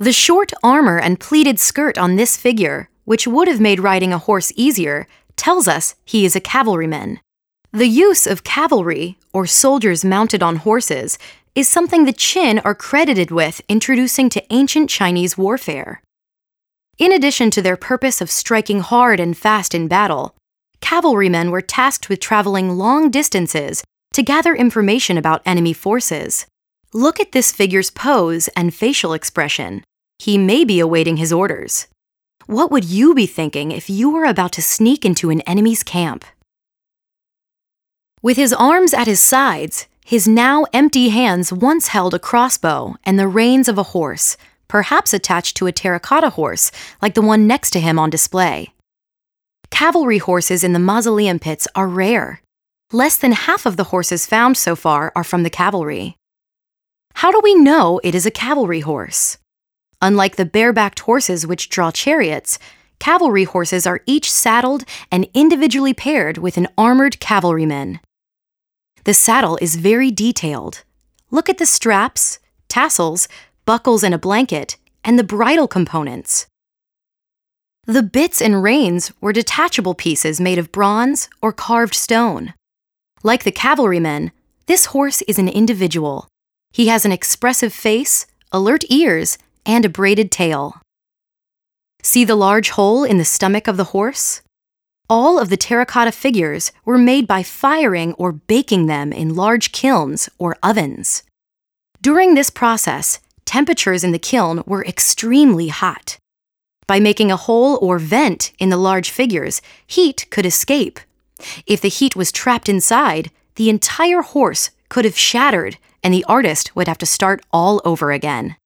The short armor and pleated skirt on this figure, which would have made riding a horse easier, tells us he is a cavalryman. The use of cavalry, or soldiers mounted on horses, is something the Qin are credited with introducing to ancient Chinese warfare. In addition to their purpose of striking hard and fast in battle, cavalrymen were tasked with traveling long distances to gather information about enemy forces. Look at this figure's pose and facial expression. He may be awaiting his orders. What would you be thinking if you were about to sneak into an enemy's camp? With his arms at his sides, his now empty hands once held a crossbow and the reins of a horse, perhaps attached to a terracotta horse like the one next to him on display. Cavalry horses in the mausoleum pits are rare. Less than half of the horses found so far are from the cavalry. How do we know it is a cavalry horse? Unlike the barebacked horses which draw chariots, cavalry horses are each saddled and individually paired with an armored cavalryman. The saddle is very detailed. Look at the straps, tassels, buckles and a blanket, and the bridle components. The bits and reins were detachable pieces made of bronze or carved stone. Like the cavalrymen, this horse is an individual. He has an expressive face, alert ears, and a braided tail. See the large hole in the stomach of the horse? All of the terracotta figures were made by firing or baking them in large kilns or ovens. During this process, temperatures in the kiln were extremely hot. By making a hole or vent in the large figures, heat could escape. If the heat was trapped inside, the entire horse could have shattered and the artist would have to start all over again.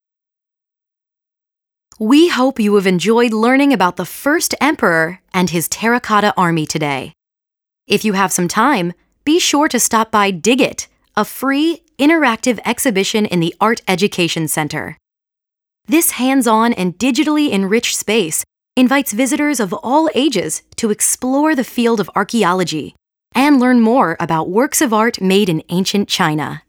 We hope you have enjoyed learning about the first emperor and his terracotta army today. If you have some time, be sure to stop by Dig It, a free, interactive exhibition in the Art Education Center. This hands-on and digitally enriched space invites visitors of all ages to explore the field of archaeology and learn more about works of art made in ancient China.